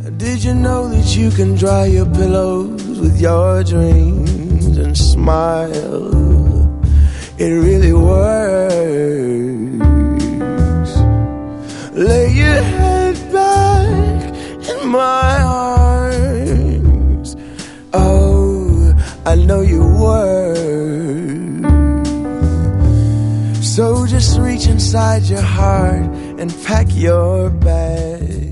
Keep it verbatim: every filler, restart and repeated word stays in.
Did you know that you can dry your pillows with your dreams and smile? It really works. Lay your head back in my arms. Oh, I know you work. So just reach inside your heart and pack your bag.